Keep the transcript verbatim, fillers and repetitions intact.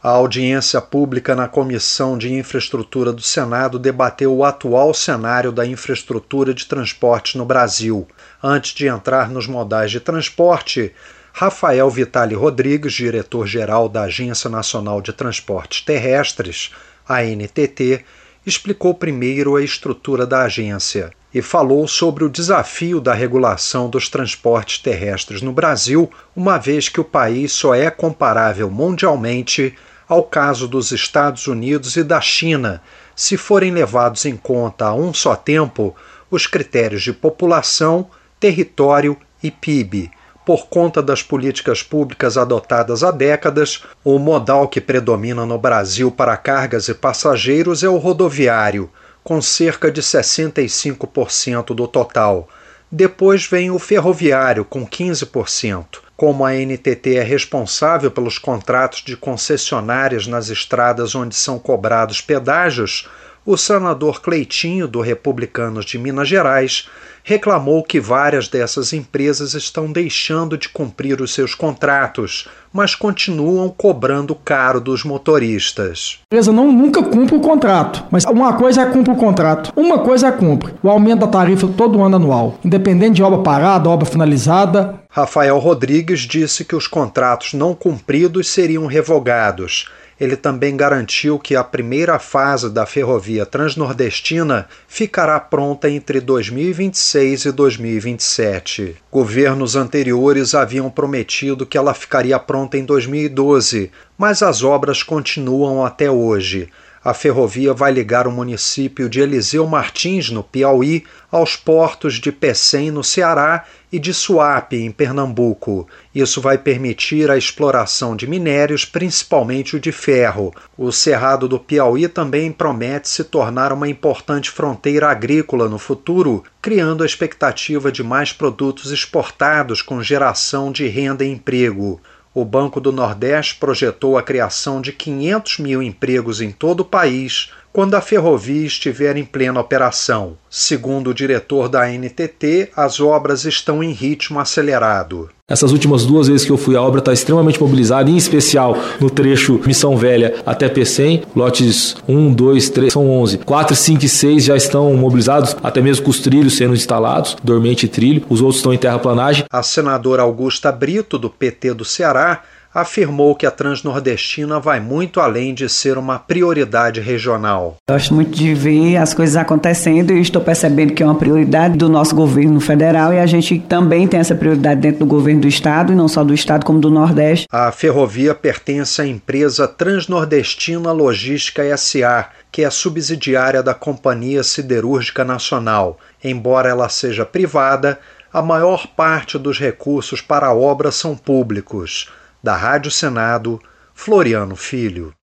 A audiência pública na Comissão de Infraestrutura do Senado debateu o atual cenário da infraestrutura de transporte no Brasil. Antes de entrar nos modais de transporte, Rafael Vitali Rodrigues, diretor-geral da Agência Nacional de Transportes Terrestres, A N T T, explicou primeiro a estrutura da agência e falou sobre o desafio da regulação dos transportes terrestres no Brasil, uma vez que o país só é comparável mundialmente ao caso dos Estados Unidos e da China, se forem levados em conta a um só tempo os critérios de população, território e P I B. Por conta das políticas públicas adotadas há décadas, o modal que predomina no Brasil para cargas e passageiros é o rodoviário, com cerca de sessenta e cinco por cento do total. Depois vem o ferroviário, com quinze por cento. Como a A N T T é responsável pelos contratos de concessionárias nas estradas onde são cobrados pedágios, o senador Cleitinho, do Republicanos de Minas Gerais, reclamou que várias dessas empresas estão deixando de cumprir os seus contratos, mas continuam cobrando caro dos motoristas. A empresa não, nunca cumpre o contrato, mas uma coisa é cumpre o contrato, uma coisa é cumpre o aumento da tarifa todo ano anual, independente de obra parada, obra finalizada. Rafael Rodrigues disse que os contratos não cumpridos seriam revogados. Ele também garantiu que a primeira fase da ferrovia transnordestina ficará pronta entre dois mil e vinte e seis e dois mil e vinte e sete. Governos anteriores haviam prometido que ela ficaria pronta em dois mil e doze, mas as obras continuam até hoje. A ferrovia vai ligar o município de Eliseu Martins, no Piauí, aos portos de Pecém, no Ceará, e de Suape, em Pernambuco. Isso vai permitir a exploração de minérios, principalmente o de ferro. O Cerrado do Piauí também promete se tornar uma importante fronteira agrícola no futuro, criando a expectativa de mais produtos exportados com geração de renda e emprego. O Banco do Nordeste projetou a criação de quinhentos mil empregos em todo o país quando a ferrovia estiver em plena operação. Segundo o diretor da A N T T, as obras estão em ritmo acelerado. Essas últimas duas vezes que eu fui, a obra está extremamente mobilizada, em especial no trecho Missão Velha até Pecém. Lotes um, dois, três, são onze. quatro, cinco e seis já estão mobilizados, até mesmo com os trilhos sendo instalados, dormente e trilho. Os outros estão em terraplanagem. A senadora Augusta Brito, do P T do Ceará, afirmou que a Transnordestina vai muito além de ser uma prioridade regional. Gosto muito de ver as coisas acontecendo e estou percebendo que é uma prioridade do nosso governo federal e a gente também tem essa prioridade dentro do governo do estado, e não só do estado como do Nordeste. A ferrovia pertence à empresa Transnordestina Logística S A, que é subsidiária da Companhia Siderúrgica Nacional. Embora ela seja privada, a maior parte dos recursos para a obra são públicos. Da Rádio Senado, Floriano Filho.